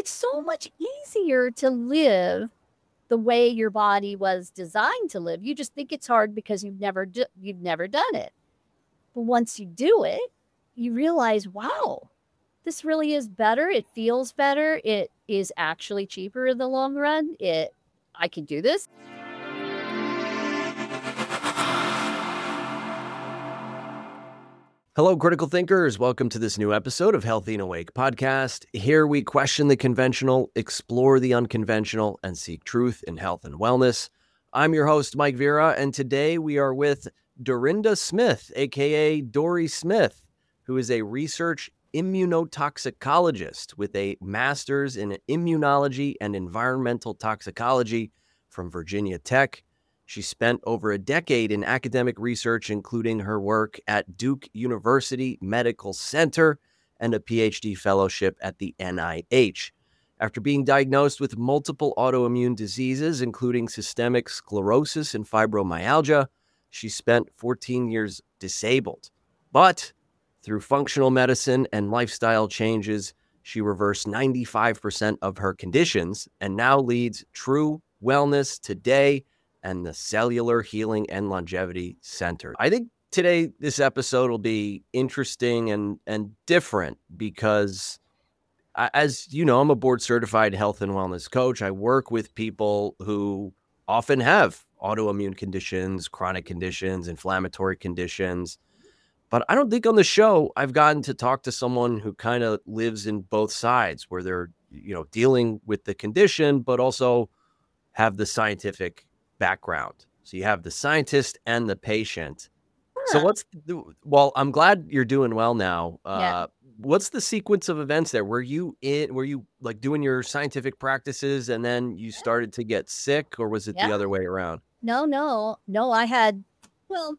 it's so much easier to live the way your body was designed to live. You just think it's hard because you've never done it. But once you do it, you realize, wow, this really is better. It feels better. It is actually cheaper in the long run. I can do this. Hello, critical thinkers. Welcome to this new episode of Healthy and Awake podcast. Here we question the conventional, explore the unconventional, and seek truth in health and wellness. I'm your host, Mike Vera, and today we are with Dorinda Smith, aka Dory Smith, who is a research immunotoxicologist with a master's in immunology and environmental toxicology from Virginia Tech. She spent over a decade in academic research, including her work at Duke University Medical Center and a PhD fellowship at the NIH. After being diagnosed with multiple autoimmune diseases, including systemic sclerosis and fibromyalgia, she spent 14 years disabled. But through functional medicine and lifestyle changes, she reversed 95% of her conditions and now leads True Wellness Today and the Cellular Healing and Longevity Center. I think today this episode will be interesting and different because, as you know, I'm a board certified health and wellness coach. I work with people who often have autoimmune conditions, chronic conditions, inflammatory conditions. But I don't think on the show I've gotten to talk to someone who kind of lives in both sides, where they're, dealing with the condition, but also have the scientific background. So you have the scientist and the patient. So well, I'm glad you're doing well now. Yeah. What's the sequence of events there? Were you like doing your scientific practices and then you started to get sick, or was it the Yeah. other way around? No, I had, well,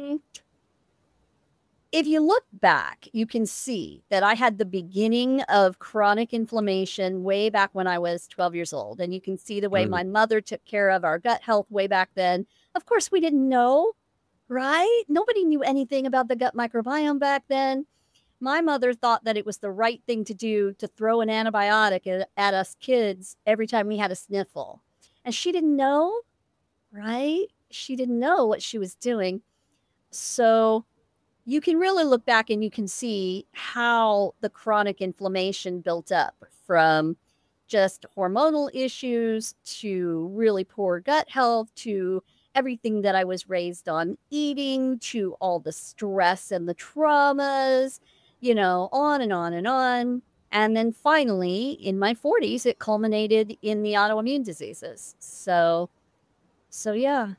if you look back, you can see that I had the beginning of chronic inflammation way back when I was 12 years old. And you can see the way my mother took care of our gut health way back then. Of course, we didn't know, right? Nobody knew anything about the gut microbiome back then. My mother thought that it was the right thing to do to throw an antibiotic at us kids every time we had a sniffle. And she didn't know, right? She didn't know what she was doing. So you can really look back and you can see how the chronic inflammation built up from just hormonal issues to really poor gut health to everything that I was raised on eating to all the stress and the traumas, on and on and on. And then finally, in my 40s, it culminated in the autoimmune diseases. So yeah.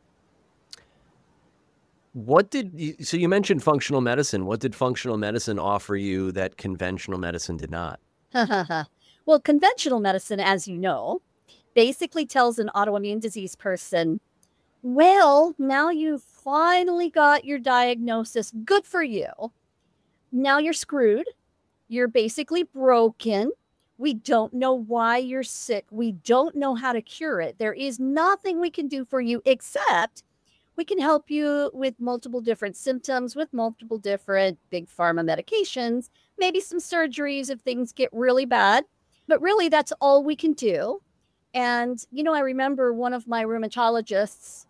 So you mentioned functional medicine. What did functional medicine offer you that conventional medicine did not? Well, conventional medicine, as you know, basically tells an autoimmune disease person, well, now you finally got your diagnosis. Good for you. Now you're screwed. You're basically broken. We don't know why you're sick. We don't know how to cure it. There is nothing we can do for you except we can help you with multiple different symptoms, with multiple different big pharma medications, maybe some surgeries if things get really bad. But really, that's all we can do. And, I remember one of my rheumatologists,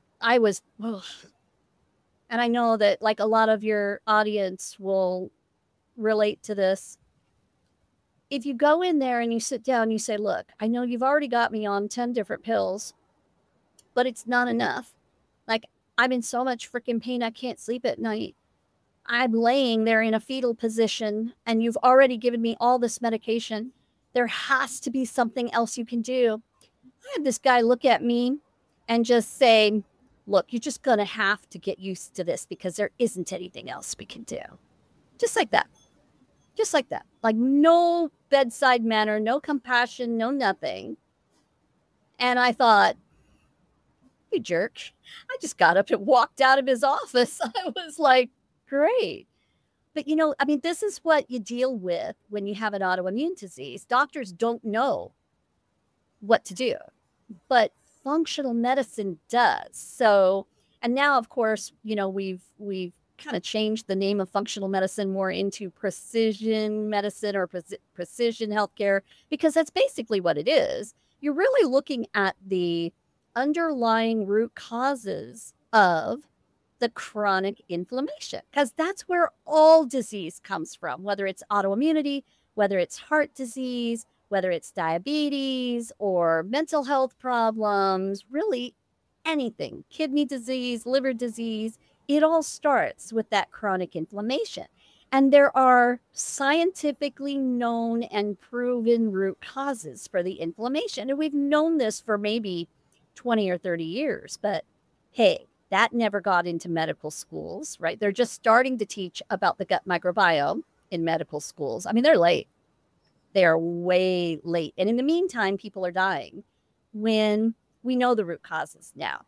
and I know that like a lot of your audience will relate to this. If you go in there and you sit down, you say, look, I know you've already got me on 10 different pills, but it's not enough. Like, I'm in so much freaking pain, I can't sleep at night. I'm laying there in a fetal position, and you've already given me all this medication. There has to be something else you can do. I had this guy look at me and just say, look, you're just going to have to get used to this because there isn't anything else we can do. Just like that. Just like that. Like no bedside manner, no compassion, no nothing. And I thought, you jerk. I just got up and walked out of his office. I was like, great. But this is what you deal with when you have an autoimmune disease. Doctors don't know what to do, but functional medicine does. So, and now, of course, we've kind of changed the name of functional medicine more into precision medicine or precision healthcare, because that's basically what it is. You're really looking at the underlying root causes of the chronic inflammation, because that's where all disease comes from, whether it's autoimmunity, whether it's heart disease, whether it's diabetes or mental health problems, really anything, kidney disease, liver disease, it all starts with that chronic inflammation. And there are scientifically known and proven root causes for the inflammation. And we've known this for maybe 20 or 30 years. But hey, that never got into medical schools, right? They're just starting to teach about the gut microbiome in medical schools. I mean, they're late. They are way late. And in the meantime, people are dying when we know the root causes now.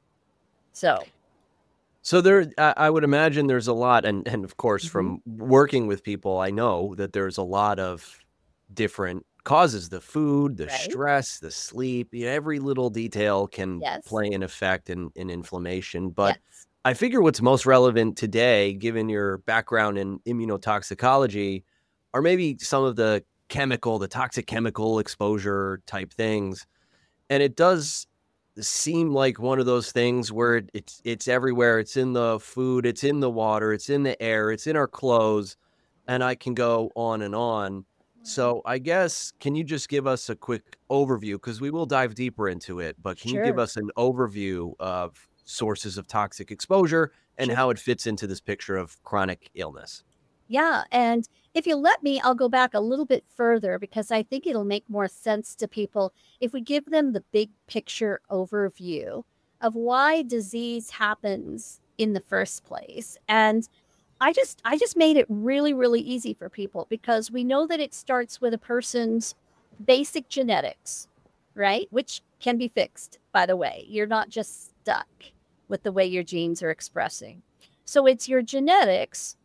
So there, I would imagine there's a lot, and of course, from working with people, I know that there's a lot of different causes: the food, the stress, the sleep. Every little detail can play an effect in inflammation. But I figure what's most relevant today, given your background in immunotoxicology, are maybe some of the toxic chemical exposure type things. And it does seem like one of those things where it's everywhere. It's in the food, it's in the water, it's in the air, it's in our clothes, and I can go on and on. So I guess, can you just give us a quick overview? Because we will dive deeper into it, but can you give us an overview of sources of toxic exposure and how it fits into this picture of chronic illness? Yeah. And if you let me, I'll go back a little bit further, because I think it'll make more sense to people if we give them the big picture overview of why disease happens in the first place. And I just made it really, really easy for people, because we know that it starts with a person's basic genetics, right? Which can be fixed, by the way. You're not just stuck with the way your genes are expressing. So it's your genetics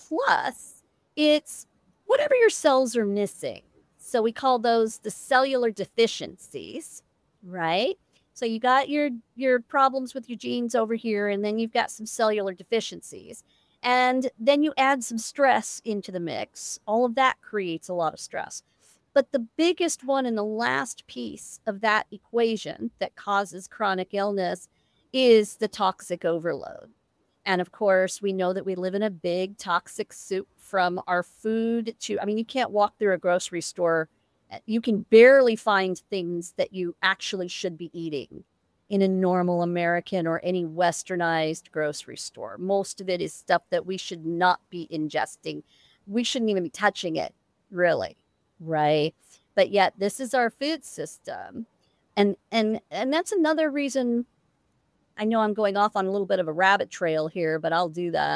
plus it's whatever your cells are missing. So we call those the cellular deficiencies, right? So you got your problems with your genes over here, and then you've got some cellular deficiencies. And then you add some stress into the mix. All of that creates a lot of stress. But the biggest one and the last piece of that equation that causes chronic illness is the toxic overload. And of course, we know that we live in a big toxic soup, from our food to, I mean, you can't walk through a grocery store. You can barely find things that you actually should be eating in a normal American or any westernized grocery store. Most of it is stuff that we should not be ingesting. We shouldn't even be touching it, really, right? But yet this is our food system. And that's another reason. I know I'm going off on a little bit of a rabbit trail here, but I'll do that.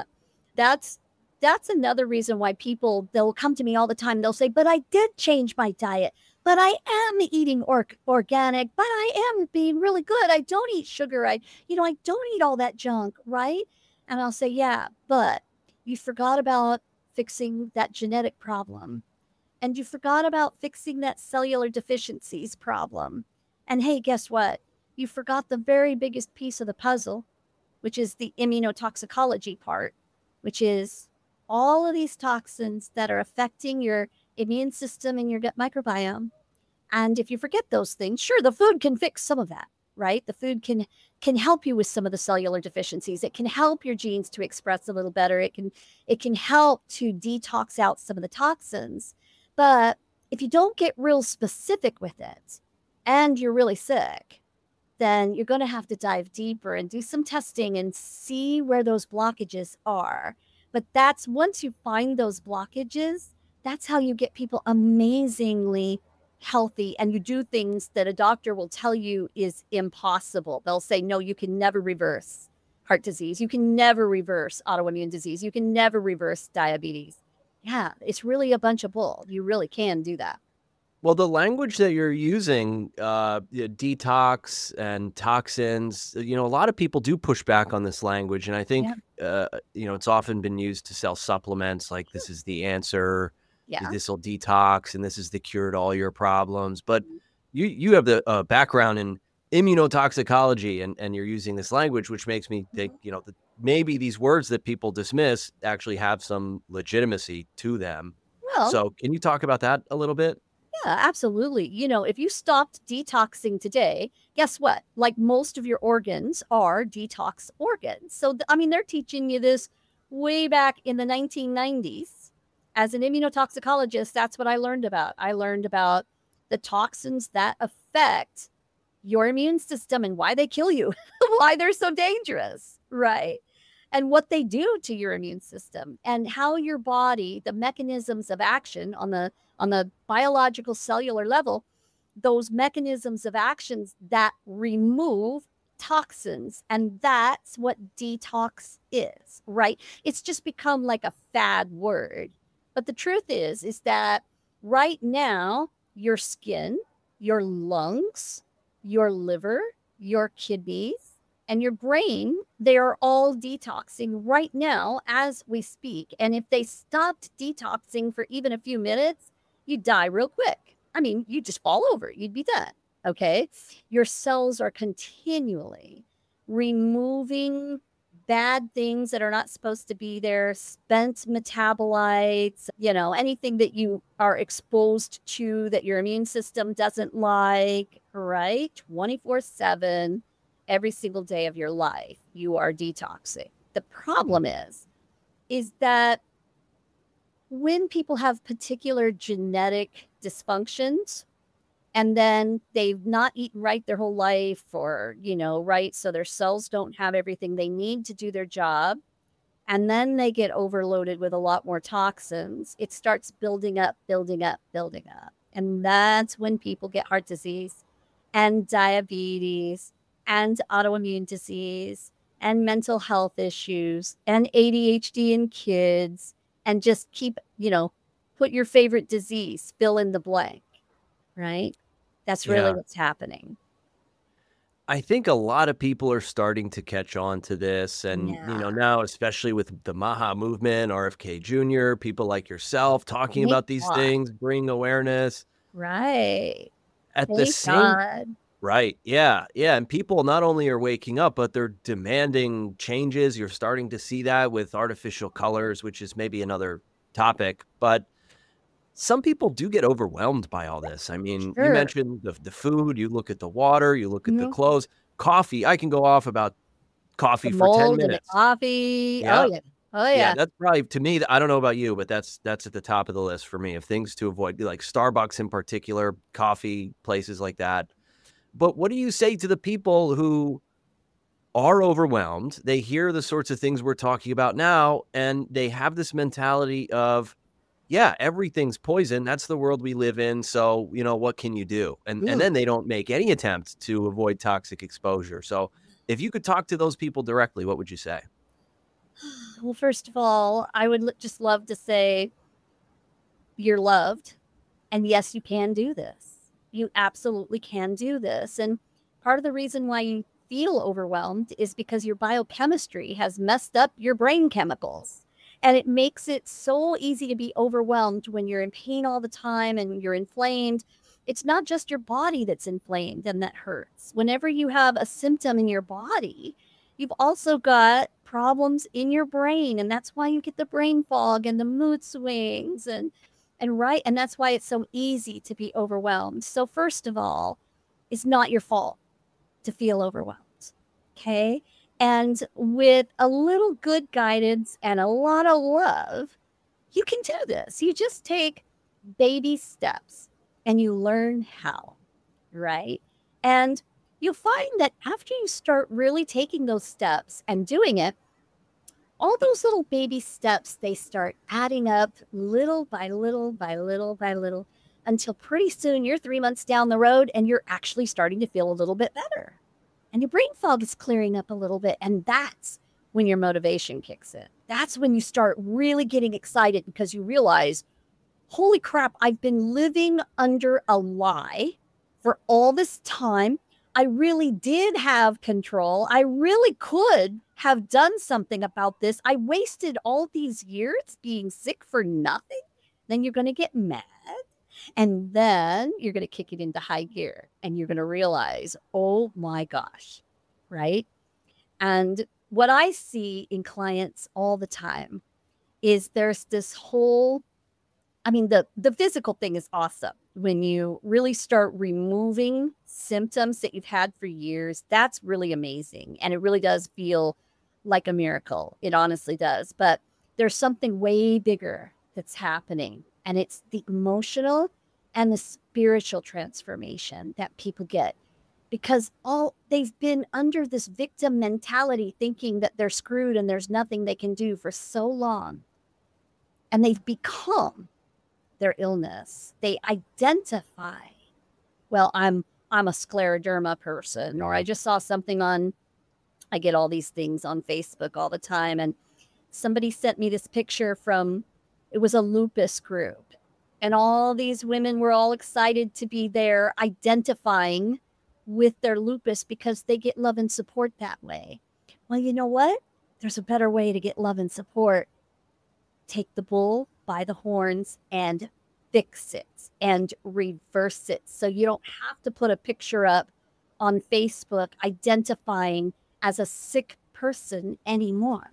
That's another reason why people, they'll come to me all the time. They'll say, but I did change my diet, but I am eating organic, but I am being really good. I don't eat sugar. I don't eat all that junk, right? And I'll say, yeah, but you forgot about fixing that genetic problem. And you forgot about fixing that cellular deficiencies problem. And hey, guess what? You forgot the very biggest piece of the puzzle, which is the immunotoxicology part, which is all of these toxins that are affecting your immune system and your gut microbiome. And if you forget those things, sure, the food can fix some of that, right? The food can help you with some of the cellular deficiencies. It can help your genes to express a little better. It can help to detox out some of the toxins. But if you don't get real specific with it and you're really sick, then you're going to have to dive deeper and do some testing and see where those blockages are. But that's, once you find those blockages, that's how you get people amazingly healthy, and you do things that a doctor will tell you is impossible. They'll say, no, you can never reverse heart disease. You can never reverse autoimmune disease. You can never reverse diabetes. Yeah, it's really a bunch of bull. You really can do that. Well, the language that you're using, detox and toxins, a lot of people do push back on this language. And I think, it's often been used to sell supplements like this is the answer, this will detox, and this is the cure to all your problems. But you have the background in immunotoxicology, and you're using this language, which makes me think, maybe these words that people dismiss actually have some legitimacy to them. Well, So can you talk about that a little bit? yeah, absolutely. If you stopped detoxing today, guess what? Like most of your organs are detox organs. So, I mean, they're teaching you this way back in the 1990s. As an immunotoxicologist, that's what I learned about. I learned about the toxins that affect your immune system and why they kill you, why they're so dangerous, right? And what they do to your immune system and how your body, the mechanisms of action on the biological cellular level, those mechanisms of actions that remove toxins. And that's what detox is, right? It's just become like a fad word. But the truth is that right now, your skin, your lungs, your liver, your kidneys, and your brain, they are all detoxing right now as we speak. And if they stopped detoxing for even a few minutes, you'd die real quick. I mean, you'd just fall over, you'd be dead. Okay. Your cells are continually removing bad things that are not supposed to be there, spent metabolites, anything that you are exposed to that your immune system doesn't like, right? 24/7, every single day of your life, you are detoxing. The problem is that when people have particular genetic dysfunctions, and then they've not eaten right their whole life or, right, so their cells don't have everything they need to do their job, and then they get overloaded with a lot more toxins, it starts building up, building up, building up. And that's when people get heart disease and diabetes and autoimmune disease and mental health issues and ADHD in kids, and just keep, put your favorite disease, fill in the blank, right? That's really Yeah. what's happening. I think a lot of people are starting to catch on to this. And, Yeah. now, especially with the Maha movement, RFK Jr., people like yourself talking Thank about these God. things, bring awareness. Right. At the Thank same God. Right. Yeah. Yeah. And people not only are waking up, but they're demanding changes. You're starting to see that with artificial colors, which is maybe another topic. But some people do get overwhelmed by all this. I mean, you Sure. mentioned the food, you look at the water, you look at the Mhm. clothes, coffee. I can go off about The coffee for 10 mold and the minutes. coffee. Oh, Yeah. yeah. Oh, Yeah, yeah. that's probably to me, I don't know about you, but that's at the top of the list for me of things to avoid, like Starbucks in particular, coffee places like that. But what do you say to the people who are overwhelmed? They hear the sorts of things we're talking about now, and they have this mentality of, yeah, everything's poison. That's the world we live in. So, what can you do? And Mm. then they don't make any attempt to avoid toxic exposure. So, if you could talk to those people directly, what would you say? Well, first of all, I would just love to say you're loved. And yes, you can do this. You absolutely can do this. And part of the reason why you feel overwhelmed is because your biochemistry has messed up your brain chemicals. And it makes it so easy to be overwhelmed when you're in pain all the time and you're inflamed. It's not just your body that's inflamed and that hurts. Whenever you have a symptom in your body, you've also got problems in your brain. And that's why you get the brain fog and the mood swings and that's why it's so easy to be overwhelmed. So first of all, it's not your fault to feel overwhelmed. Okay? And with a little good guidance and a lot of love, you can do this. You just take baby steps and you learn how, right? And you'll find that after you start really taking those steps and doing it, all those little baby steps, they start adding up little by little by little by little until pretty soon you're 3 months down the road and you're actually starting to feel a little bit better. And your brain fog is clearing up a little bit. And that's when your motivation kicks in. That's when you start really getting excited because you realize, holy crap, I've been living under a lie for all this time. I really did have control. I really could have done something about this. I wasted all these years being sick for nothing. Then you're going to get mad. And then you're going to kick it into high gear and you're going to realize, oh my gosh, right? And what I see in clients all the time is there's this whole, I mean, the physical thing is awesome. When you really start removing symptoms that you've had for years, that's really amazing. And it really does feel like a miracle. It honestly does. But there's something way bigger that's happening. And it's the emotional and the spiritual transformation that people get, because all they've been under this victim mentality, thinking that they're screwed and there's nothing they can do for so long. And they've become their illness. They identify, well, I'm a scleroderma person, or I just saw something on, I get all these things on Facebook all the time, and somebody sent me this picture from, it was a lupus group, and all these women were all excited to be there identifying with their lupus because they get love and support that way. Well, you know what? There's a better way to get love and support. Take the bull by the horns and fix it and reverse it. So you don't have to put a picture up on Facebook identifying as a sick person anymore.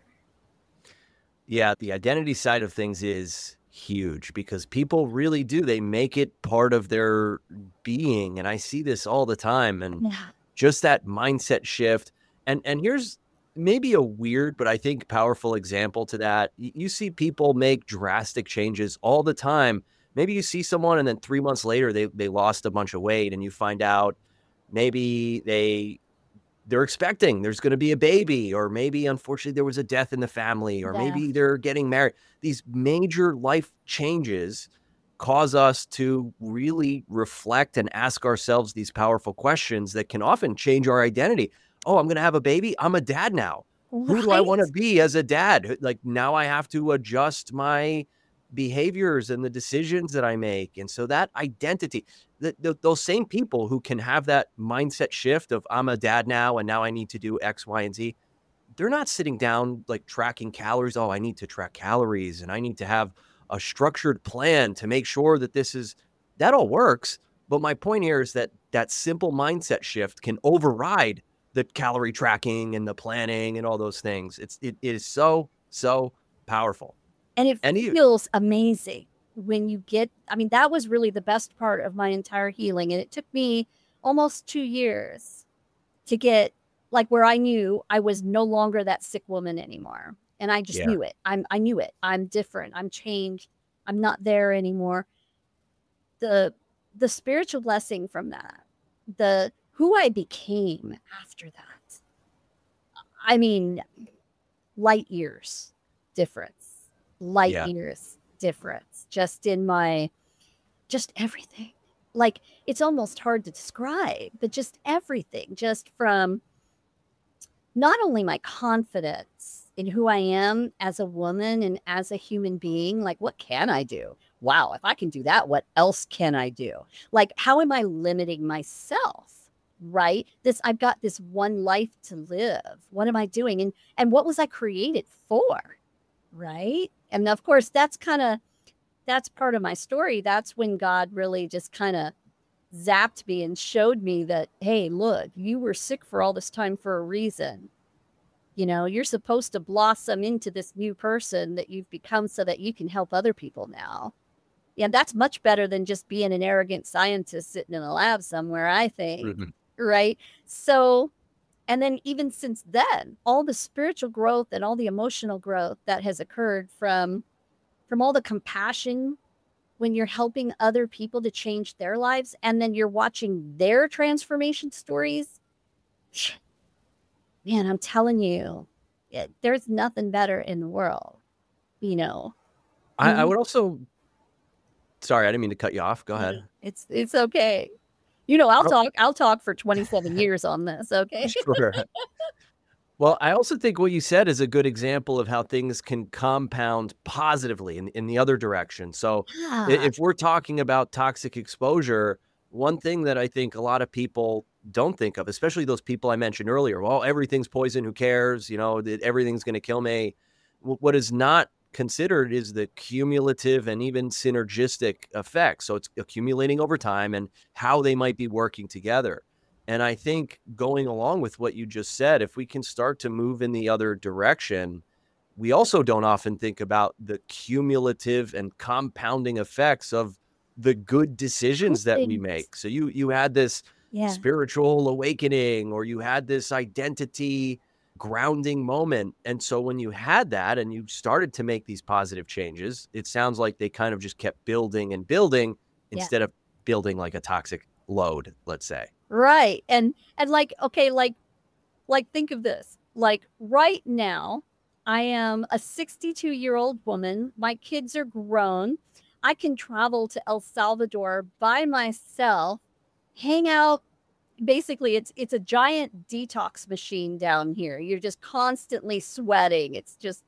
Yeah, the identity side of things is huge because people really do. They make it part of their being. And I see this all the time. And just that mindset shift. And here's maybe a weird, but I think powerful example to that. You see people make drastic changes all the time. Maybe you see someone and then 3 months later, they lost a bunch of weight, and you find out maybe they're expecting there's going to be a baby, or maybe unfortunately there was a death in the family, or maybe they're getting married. These major life changes cause us to really reflect and ask ourselves these powerful questions that can often change our identity. Oh, I'm going to have a baby. I'm a dad now. Right. Who do I want to be as a dad? Like, now I have to adjust my behaviors and the decisions that I make. And so that identity, those same people who can have that mindset shift of I'm a dad now, and now I need to do X, Y, and Z. They're not sitting down like tracking calories. Oh, I need to track calories, and I need to have a structured plan to make sure that that all works. But my point here is that simple mindset shift can override the calorie tracking and the planning and all those things. It is so powerful. And it feels amazing when you get, I mean, that was really the best part of my entire healing. And it took me almost 2 years to get like where I knew I was no longer that sick woman anymore. And I just knew it. I knew it. I'm different. I'm changed. I'm not there anymore. The spiritual blessing from that, who I became after that. I mean, light years difference. Years difference just in just everything. Like, it's almost hard to describe, but just everything, just from not only my confidence in who I am as a woman and as a human being, like, what can I do? Wow, if I can do that, what else can I do? Like, how am I limiting myself? Right? I've got this one life to live. What am I doing? And what was I created for? Right? And of course, that's part of my story. That's when God really just kind of zapped me and showed me that, hey, look, you were sick for all this time for a reason. You know, you're supposed to blossom into this new person that you've become so that you can help other people now. Yeah, that's much better than just being an arrogant scientist sitting in a lab somewhere, I think. Mm-hmm. Right? So, and then even since then, all the spiritual growth and all the emotional growth that has occurred from all the compassion when you're helping other people to change their lives, and then you're watching their transformation stories. Man, I'm telling you, there's nothing better in the world, you know. I would also, sorry, I didn't mean to cut you off. Go ahead. It's okay. You know, I'll talk for 27 years on this. Okay. Sure. Well, I also think what you said is a good example of how things can compound positively in the other direction. So if we're talking about toxic exposure, one thing that I think a lot of people don't think of, especially those people I mentioned earlier, well, everything's poison, who cares? You know, everything's going to kill me. What is not considered is the cumulative and even synergistic effects. So it's accumulating over time and how they might be working together. And I think going along with what you just said, if we can start to move in the other direction, we also don't often think about the cumulative and compounding effects of the good Good decisions that we things. make. So you had this Yeah. spiritual awakening, or you had this identity grounding moment. And so when you had that and you started to make these positive changes, it sounds like they kind of just kept building and building Yeah. instead of building like a toxic load, let's say. Right. And like, okay, like think of this. Like right now, I am a 62-year-old woman. My kids are grown. I can travel to El Salvador by myself, hang out. Basically, it's a giant detox machine down here. You're just constantly sweating. It's just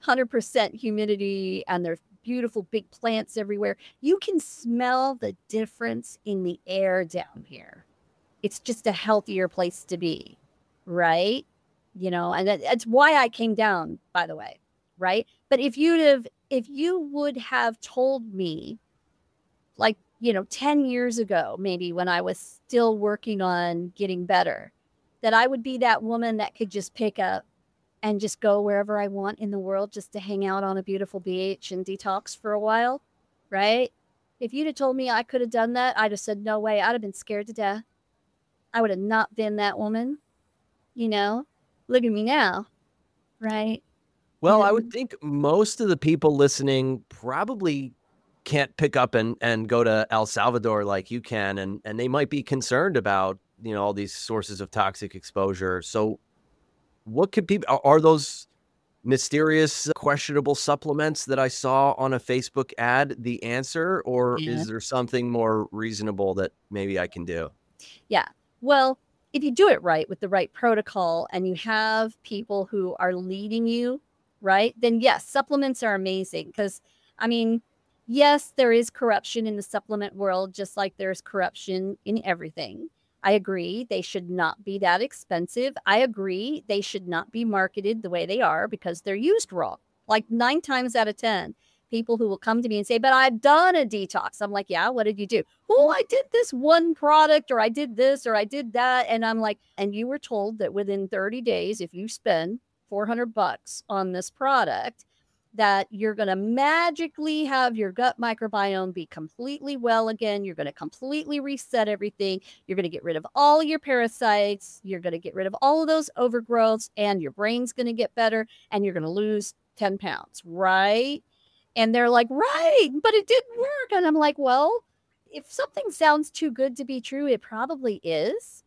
100% humidity, and there's beautiful big plants everywhere. You can smell the difference in the air down here. It's just a healthier place to be, right? And that's why I came down, by the way, right? But if you would have told me, like, 10 years ago, maybe when I was still working on getting better, that I would be that woman that could just pick up and just go wherever I want in the world just to hang out on a beautiful beach and detox for a while, right? If you'd have told me I could have done that, I'd have said, no way. I'd have been scared to death. I would have not been that woman, you know? Look at me now, right? Well, I would And think most of the people listening probably can't pick up and go to El Salvador like you can, and they might be concerned about, all these sources of toxic exposure. So what could people are those mysterious, questionable supplements that I saw on a Facebook ad the answer, or yeah, is there something more reasonable that maybe I can do? yeah. Well, if you do it right with the right protocol and you have people who are leading you, right? Then yes, supplements are amazing because I mean, yes, there is corruption in the supplement world, just like there's corruption in everything. I agree. They should not be that expensive. I agree. They should not be marketed the way they are because they're used wrong. Like 9 times out of 10, people who will come to me and say, but I've done a detox. I'm like, yeah, what did you do? Oh, I did this one product, or I did this, or I did that. And I'm like, and you were told that within 30 days, if you spend $400 on this product, that you're going to magically have your gut microbiome be completely well again. You're going to completely reset everything. You're going to get rid of all your parasites. You're going to get rid of all of those overgrowths, and your brain's going to get better, and you're going to lose 10 pounds, right? And they're like, right, but it didn't work. And I'm like, well, if something sounds too good to be true, it probably is.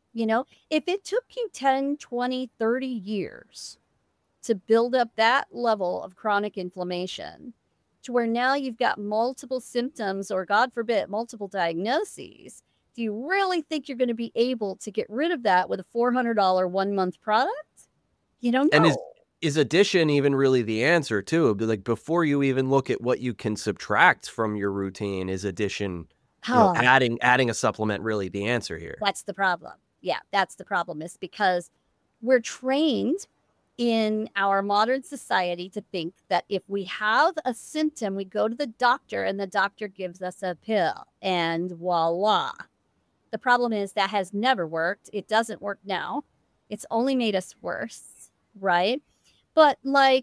If it took you 10, 20, 30 years to build up that level of chronic inflammation to where now you've got multiple symptoms, or God forbid, multiple diagnoses, do you really think you're going to be able to get rid of that with a $400 1 month product? And No. is addition even really the answer too? Like before you even look at what you can subtract from your routine, is addition, Oh, adding a supplement really the answer here? that's the problem. Yeah, that's the problem, is because we're trained in our modern society to think that if we have a symptom, we go to the doctor and the doctor gives us a pill and voila. The problem is that has never worked. It doesn't work now. It's only made us worse, right? But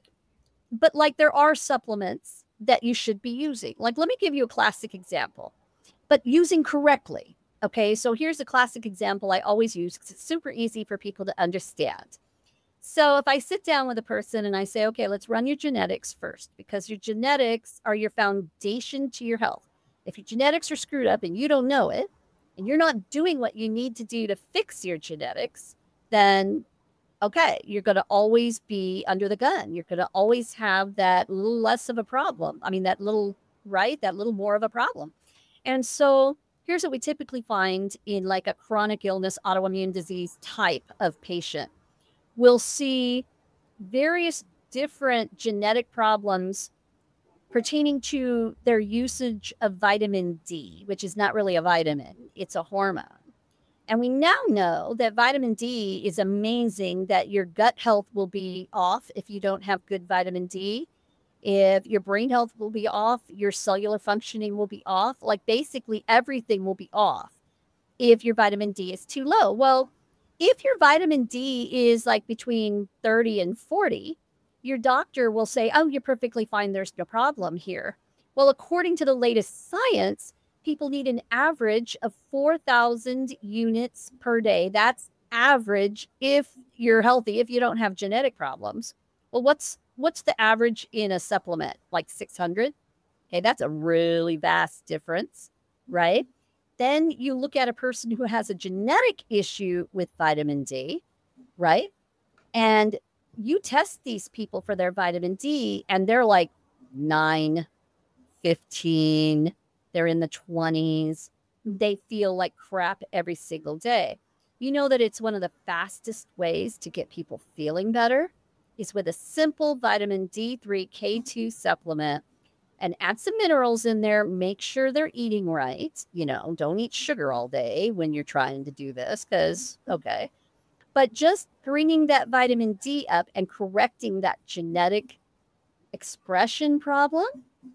like there are supplements that you should be using. Like let me give you a classic example, but using correctly. Okay, so here's a classic example I always use because it's super easy for people to understand. So if I sit down with a person and I say, okay, let's run your genetics first, because your genetics are your foundation to your health. If your genetics are screwed up and you don't know it, and you're not doing what you need to do to fix your genetics, then okay, you're going to always be under the gun. You're going to always have that little less of a problem. I mean, that little, right? That little more of a problem. And so here's what we typically find in like a chronic illness, autoimmune disease type of patient. We'll see various different genetic problems pertaining to their usage of vitamin D, which is not really a vitamin, it's a hormone. And we now know that vitamin D is amazing, that your gut health will be off if you don't have good vitamin D. If your brain health will be off, your cellular functioning will be off. Like basically everything will be off if your vitamin D is too low. Well, if your vitamin D is like between 30 and 40, your doctor will say, oh, you're perfectly fine. There's no problem here. Well, according to the latest science, people need an average of 4,000 units per day. That's average if you're healthy, if you don't have genetic problems. Well, what's the average in a supplement? Like 600? Okay, that's a really vast difference, right? Then you look at a person who has a genetic issue with vitamin D, right? And you test these people for their vitamin D, and they're like 9, 15, they're in the 20s. They feel like crap every single day. You know that it's one of the fastest ways to get people feeling better is with a simple vitamin D3 K2 supplement and add some minerals in there. Make sure they're eating right. Don't eat sugar all day when you're trying to do this because, okay. But just bringing that vitamin D up and correcting that genetic expression problem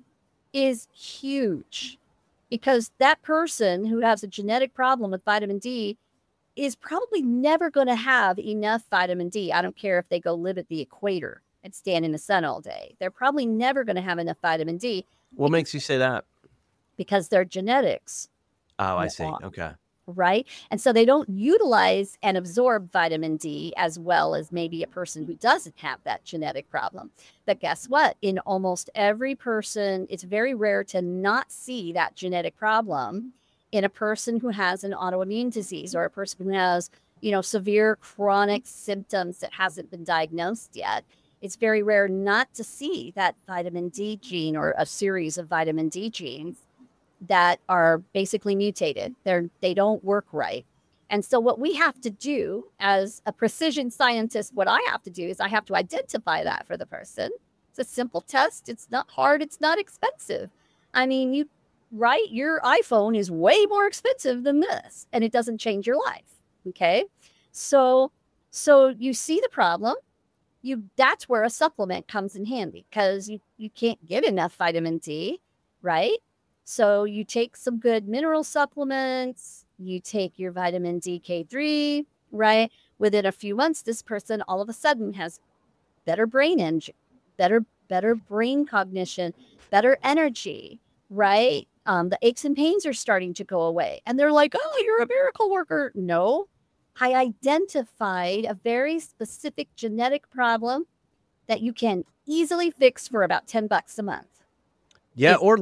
is huge because that person who has a genetic problem with vitamin D is probably never going to have enough vitamin D. I don't care if they go live at the equator and stand in the sun all day. They're probably never going to have enough vitamin D. What makes you say that? Because their genetics. Oh, I see. Okay. Right? And so they don't utilize and absorb vitamin D as well as maybe a person who doesn't have that genetic problem. But guess what? In almost every person, it's very rare to not see that genetic problem in a person who has an autoimmune disease or a person who has, severe chronic symptoms that hasn't been diagnosed yet. It's very rare not to see that vitamin D gene or a series of vitamin D genes that are basically mutated. They don't work right. And so what we have to do as a precision scientist, what I have to do is I have to identify that for the person. It's a simple test. It's not hard. It's not expensive. I mean, your iPhone is way more expensive than this, and it doesn't change your life. Okay. So you see the problem. That's where a supplement comes in handy because you can't get enough vitamin D, right? So you take some good mineral supplements, you take your vitamin DK3, right? Within a few months, this person all of a sudden has better brain engine, better brain cognition, better energy, right? The aches and pains are starting to go away. And they're like, oh, you're a miracle worker. No, I identified a very specific genetic problem that you can easily fix for about $10 a month. Yeah, or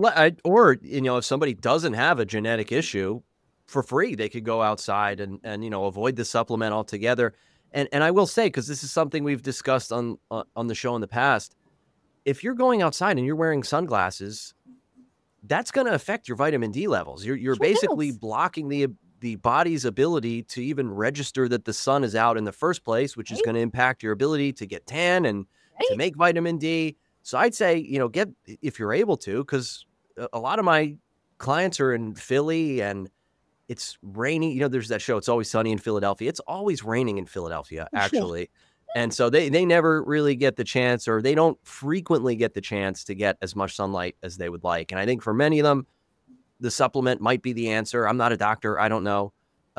if somebody doesn't have a genetic issue, for free they could go outside and avoid the supplement altogether. And I will say, because this is something we've discussed on the show in the past, if you're going outside and you're wearing sunglasses, that's going to affect your vitamin D levels. You're basically blocking the body's ability to even register that the sun is out in the first place, which is going to impact your ability to get tan and to make vitamin D. So I'd say, get, if you're able to, because a lot of my clients are in Philly and it's rainy. There's that show, It's Always Sunny in Philadelphia. It's always raining in Philadelphia, actually. And so they never really get the chance, or they don't frequently get the chance to get as much sunlight as they would like. And I think for many of them, the supplement might be the answer. I'm not a doctor. I don't know.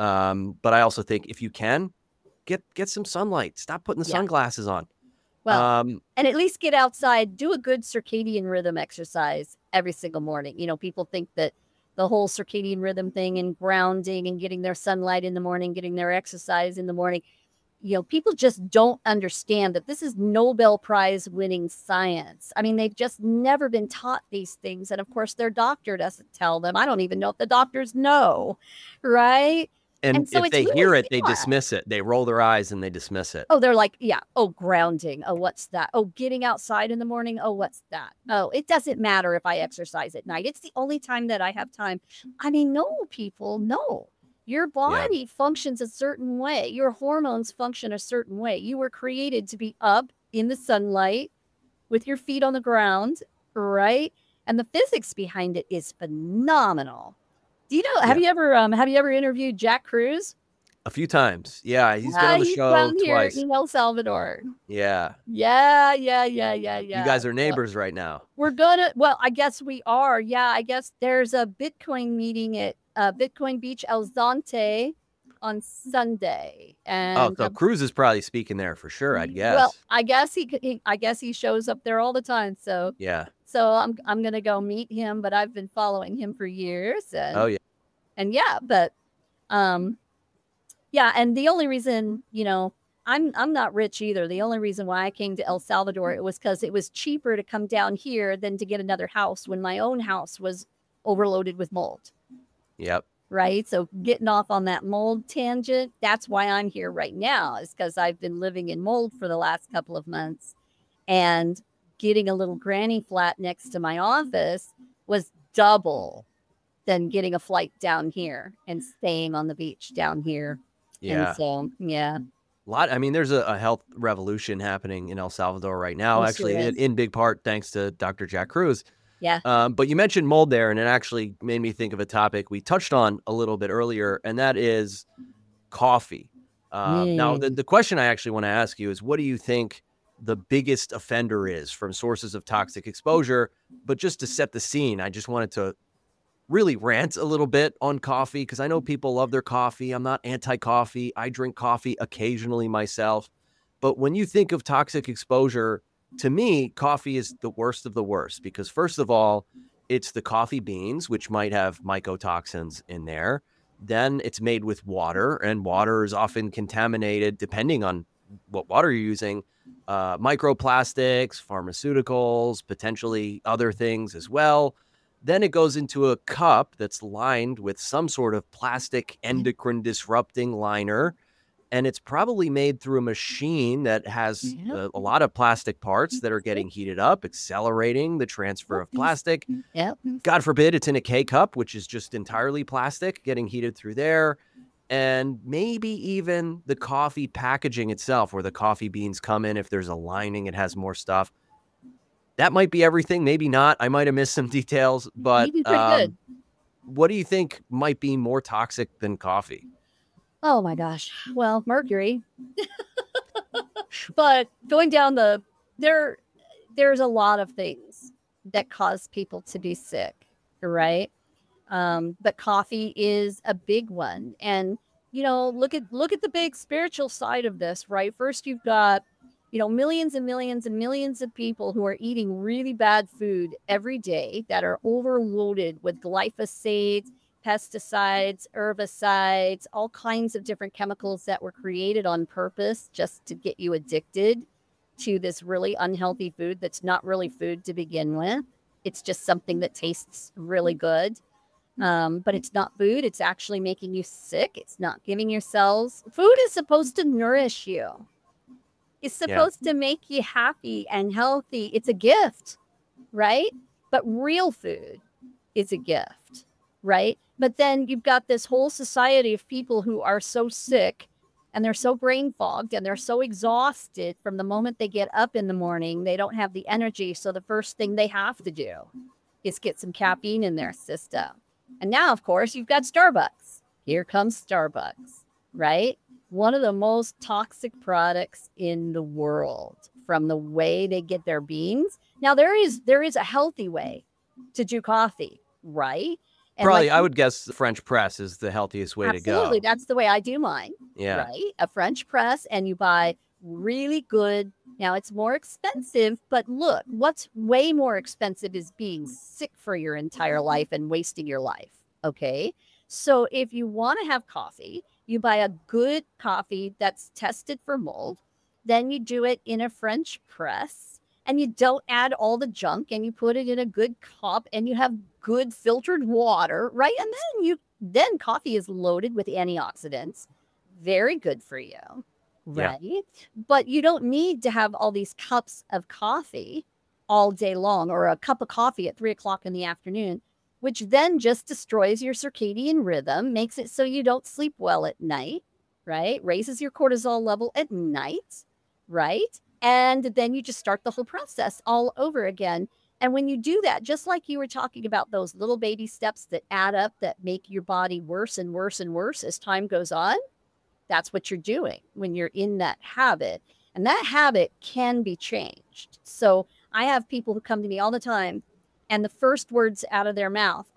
But I also think if you can, get some sunlight. Stop putting the sunglasses on. Well, and at least get outside, do a good circadian rhythm exercise every single morning. People think that the whole circadian rhythm thing and grounding and getting their sunlight in the morning, getting their exercise in the morning, people just don't understand that this is Nobel Prize winning science. I mean, they've just never been taught these things. And of course, their doctor doesn't tell them. I don't even know if the doctors know, right? And so if they hear it, they dismiss it. They roll their eyes and they dismiss it. Oh, they're like, yeah. Oh, grounding. Oh, what's that? Oh, getting outside in the morning. Oh, what's that? Oh, it doesn't matter if I exercise at night. It's the only time that I have time. I mean, no, people, no. Your body functions a certain way. Your hormones function a certain way. You were created to be up in the sunlight with your feet on the ground, right? And the physics behind it is phenomenal. Do you know, have you ever interviewed Jack Cruz? A few times. Yeah, he's been on the show twice. Here in El Salvador. Yeah. Yeah. You guys are neighbors right now. I guess we are. Yeah, I guess there's a Bitcoin meeting at Bitcoin Beach, El Zonte on Sunday. Oh, And so Cruz is probably speaking there for sure, I'd well, guess. I guess I guess he shows up there all the time. So Yeah. I'm gonna go meet him, but I've been following him for years, Oh, yeah. and yeah, but yeah, and the only reason, I'm not rich either. The only reason why I came to El Salvador, it was because it was cheaper to come down here than to get another house when my own house was overloaded with mold. Yep. Right. So getting off on that mold tangent, that's why I'm here right now, is because I've been living in mold for the last couple of months, and getting a little granny flat next to my office was double than getting a flight down here and staying on the beach down here. Yeah. And so, yeah. There's a health revolution happening in El Salvador right now, It actually, sure is. in big part thanks to Dr. Jack Cruz. Yeah. But you mentioned mold there, and it actually made me think of a topic we touched on a little bit earlier, and that is coffee. Now, the question I actually want to ask you is, what do you think the biggest offender is from sources of toxic exposure? But just to set the scene, I just wanted to really rant a little bit on coffee, because I know people love their coffee. I'm not anti-coffee. I drink coffee occasionally myself. But when you think of toxic exposure, to me, coffee is the worst of the worst, because first of all, it's the coffee beans, which might have mycotoxins in there. Then it's made with water, and water is often contaminated, depending on what water you're using, microplastics, pharmaceuticals, potentially other things as well. Then it goes into a cup that's lined with some sort of plastic endocrine disrupting liner. And it's probably made through a machine that has a lot of plastic parts that are getting heated up, accelerating the transfer of plastic. Yep. God forbid it's in a K cup, which is just entirely plastic, getting heated through there. And maybe even the coffee packaging itself, where the coffee beans come in, if there's a lining, it has more stuff. That might be everything. Maybe not. I might have missed some details, but Pretty good. what do you think might be more toxic than coffee? Oh my gosh. Well, mercury. But going down there's a lot of things that cause people to be sick, right? But coffee is a big one. And look at the big spiritual side of this, right? First, you've got millions and millions and millions of people who are eating really bad food every day that are overloaded with glyphosate, pesticides, herbicides, all kinds of different chemicals that were created on purpose just to get you addicted to this really unhealthy food that's not really food to begin with. It's just something that tastes really good. But it's not food. It's actually making you sick. It's not giving your cells. Food is supposed to nourish you. It's supposed to make you happy and healthy. It's a gift, right? But real food is a gift, right? But then you've got this whole society of people who are so sick, and they're so brain fogged, and they're so exhausted from the moment they get up in the morning. They don't have the energy. So the first thing they have to do is get some caffeine in their system. And now, of course, you've got Starbucks. Here comes Starbucks, right? One of the most toxic products in the world, from the way they get their beans. Now, there is a healthy way to do coffee, right? And probably, I would guess the French press is the healthiest way to go. Absolutely. That's the way I do mine. Yeah. Right? A French press, and you buy really good. Now, it's more expensive, but look, what's way more expensive is being sick for your entire life and wasting your life. Okay? So if you want to have coffee, you buy a good coffee that's tested for mold. Then you do it in a French press, and you don't add all the junk, and you put it in a good cup, and you have good filtered water, right? And then coffee is loaded with antioxidants. Very good for you, right? Yeah. But you don't need to have all these cups of coffee all day long, or a cup of coffee at 3:00 in the afternoon, which then just destroys your circadian rhythm, makes it so you don't sleep well at night, right? Raises your cortisol level at night, right? And then you just start the whole process all over again. And when you do that, just like you were talking about those little baby steps that add up, that make your body worse and worse and worse as time goes on, that's what you're doing when you're in that habit. And that habit can be changed. So I have people who come to me all the time, and the first words out of their mouth are,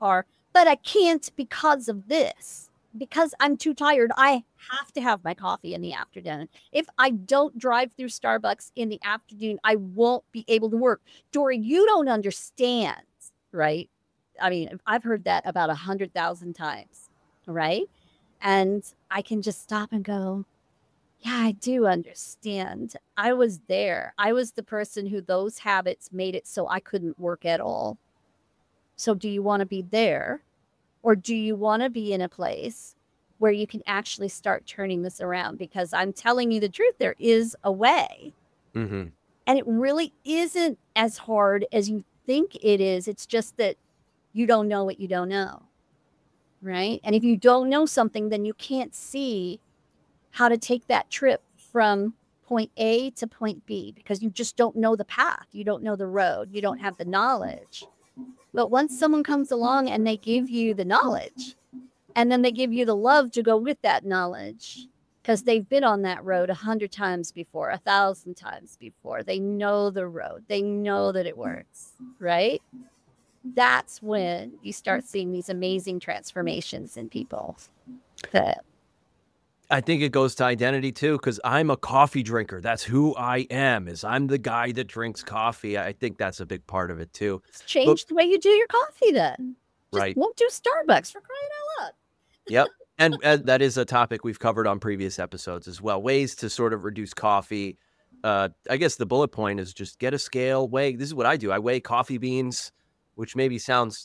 but I can't because of this, because I'm too tired. I have to have my coffee in the afternoon. If I don't drive through Starbucks in the afternoon, I won't be able to work. Dory, you don't understand, right? I mean, I've heard that about 100,000 times, right? And I can just stop and go, yeah, I do understand. I was there. I was the person who those habits made it so I couldn't work at all. So do you want to be there? Or do you want to be in a place where you can actually start turning this around? Because I'm telling you the truth, there is a way. Mm-hmm. And it really isn't as hard as you think it is. It's just that you don't know what you don't know. Right. And if you don't know something, then you can't see how to take that trip from point A to point B because you just don't know the path. You don't know the road. You don't have the knowledge. But once someone comes along and they give you the knowledge, and then they give you the love to go with that knowledge, because they've been on that road 100 times before, 1,000 times before. They know the road. They know that it works, right? That's when you start seeing these amazing transformations in people. That I think it goes to identity too, because I'm a coffee drinker. That's who I am. Is I'm the guy that drinks coffee. I think that's a big part of it too. change the way you do your coffee then. Just Right. won't do Starbucks for crying out loud. Yep. And that is a topic we've covered on previous episodes as well. Ways to sort of reduce coffee. I guess the bullet point is just get a scale, weigh. This is what I do. I weigh coffee beans, which maybe sounds,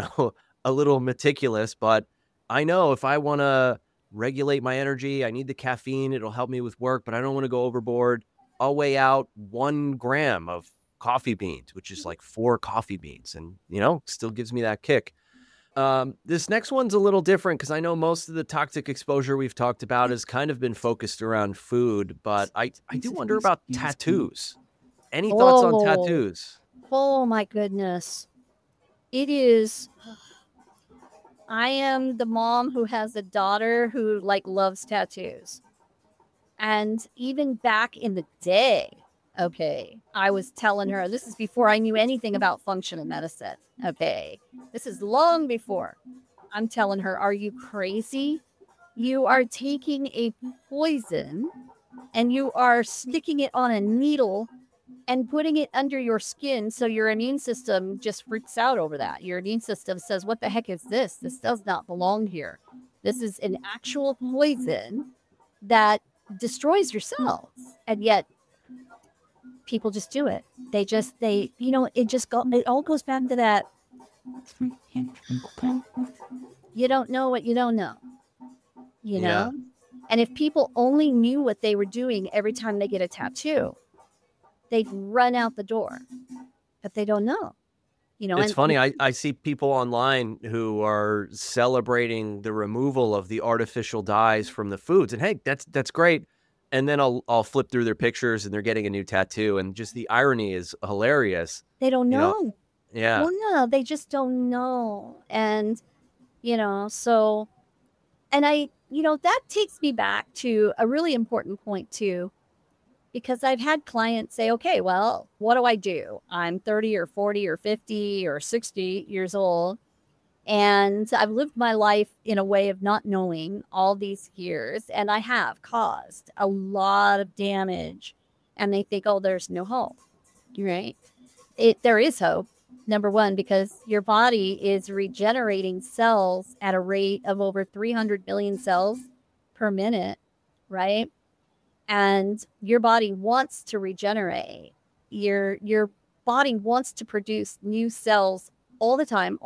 a little meticulous, but I know if I want to regulate my energy, I need the caffeine. It'll help me with work, but I don't want to go overboard. I'll weigh out 1 gram of coffee beans, which is like 4 coffee beans, and still gives me that kick. This next one's a little different because I know most of the toxic exposure we've talked about has kind of been focused around food, but I do wonder about tattoos. Any thoughts on tattoos? Oh my goodness. It is. I am the mom who has a daughter who loves tattoos. And even back in the day, okay, I was telling her, this is before I knew anything about functional medicine. Okay. This is long before. I'm telling her, are you crazy? You are taking a poison and you are sticking it on a needle and putting it under your skin so your immune system just freaks out over that. Your immune system says, what the heck is this? This does not belong here. This is an actual poison that destroys your cells. And yet people just do it. It all goes back to that. You don't know what you don't know, Yeah. And if people only knew what they were doing every time they get a tattoo, they'd run out the door, but they don't know. It's funny. I see people online who are celebrating the removal of the artificial dyes from the foods, and hey, that's great. And then I'll flip through their pictures, and they're getting a new tattoo, and just the irony is hilarious. They don't know. Yeah. Well, no, they just don't know, and so, and that takes me back to a really important point too. Because I've had clients say, okay, well, what do I do? I'm 30 or 40 or 50 or 60 years old. And I've lived my life in a way of not knowing all these years. And I have caused a lot of damage. And they think, oh, there's no hope. Right? There is hope. Number one, because your body is regenerating cells at a rate of over 300 million cells per minute. Right? And your body wants to regenerate. Your body wants to produce new cells all the time.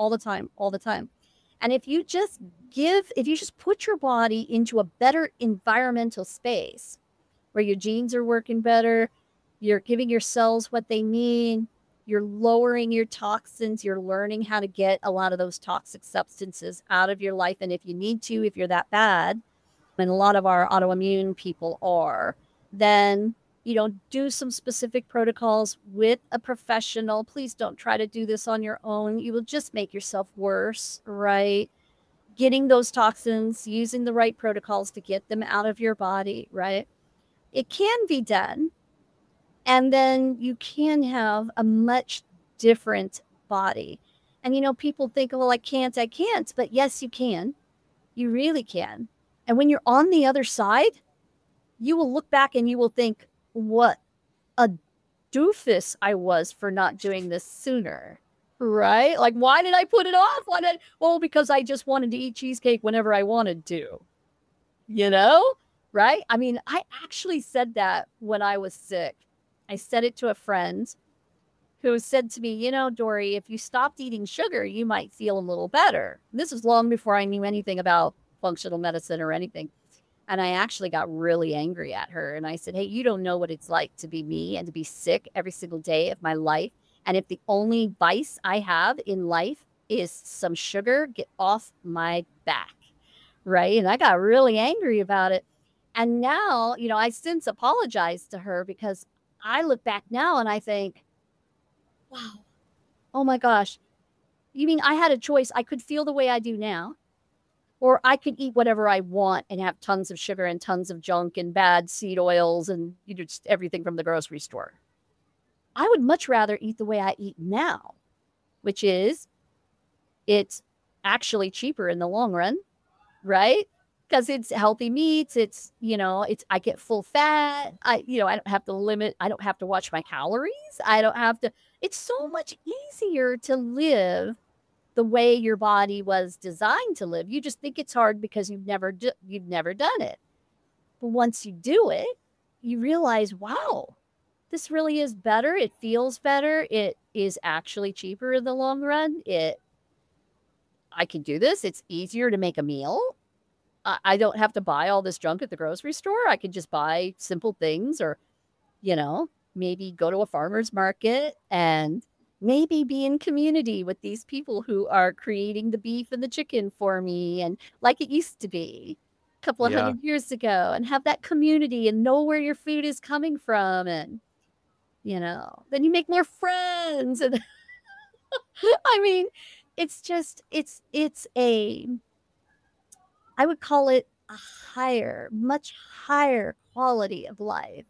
And if you just put your body into a better environmental space where your genes are working better, you're giving your cells what they need, you're lowering your toxins, you're learning how to get a lot of those toxic substances out of your life. And if you need to, if you're that bad, and a lot of our autoimmune people are, then do some specific protocols with a professional. Please don't try to do this on your own. You will just make yourself worse, right? Getting those toxins, using the right protocols to get them out of your body, right? It can be done. And then you can have a much different body. And, people think, well, I can't. But yes, you can. You really can. And when you're on the other side, you will look back and you will think, what a doofus I was for not doing this sooner. Right? Like, why did I put it off? Well, because I just wanted to eat cheesecake whenever I wanted to, right? I mean, I actually said that when I was sick. I said it to a friend who said to me, Dory, if you stopped eating sugar, you might feel a little better. This was long before I knew anything about functional medicine or anything. And I actually got really angry at her. And I said, hey, you don't know what it's like to be me and to be sick every single day of my life. And if the only vice I have in life is some sugar, get off my back. Right. And I got really angry about it. And now, I since apologized to her because I look back now and I think, wow, oh my gosh, you mean I had a choice? I could feel the way I do now, or I could eat whatever I want and have tons of sugar and tons of junk and bad seed oils and just everything from the grocery store. I would much rather eat the way I eat now, which is it's actually cheaper in the long run, right? Because it's healthy meats. I get full fat. I don't have to limit. I don't have to watch my calories. I don't have to. It's so much easier to live the way your body was designed to live. You just think it's hard because you've never done it. But once you do it, you realize, wow, this really is better. It feels better. It is actually cheaper in the long run. I can do this. It's easier to make a meal. I don't have to buy all this junk at the grocery store. I can just buy simple things or, maybe go to a farmer's market and maybe be in community with these people who are creating the beef and the chicken for me and like it used to be a couple of 100 years ago, and have that community and know where your food is coming from. And, then you make more friends. And I mean, it's just, I would call it a much higher quality of life,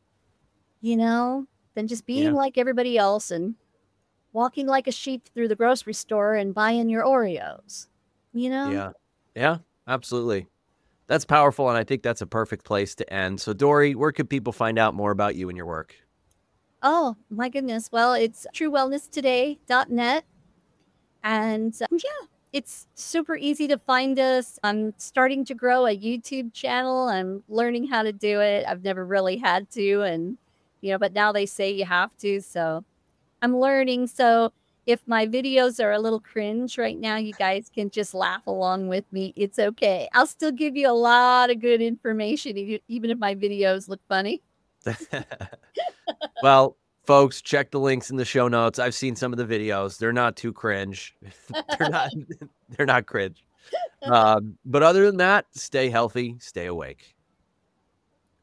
than just being like everybody else and walking like a sheep through the grocery store and buying your Oreos, Yeah. Yeah, absolutely. That's powerful. And I think that's a perfect place to end. So Dory, where could people find out more about you and your work? Oh my goodness. Well, it's truewellnesstoday.net. And yeah, it's super easy to find us. I'm starting to grow a YouTube channel. I'm learning how to do it. I've never really had to. And, but now they say you have to. So I'm learning. So if my videos are a little cringe right now, you guys can just laugh along with me. It's okay. I'll still give you a lot of good information, even if my videos look funny. Well, folks, check the links in the show notes. I've seen some of the videos. They're not too cringe. They're not cringe. But other than that, stay healthy, stay awake.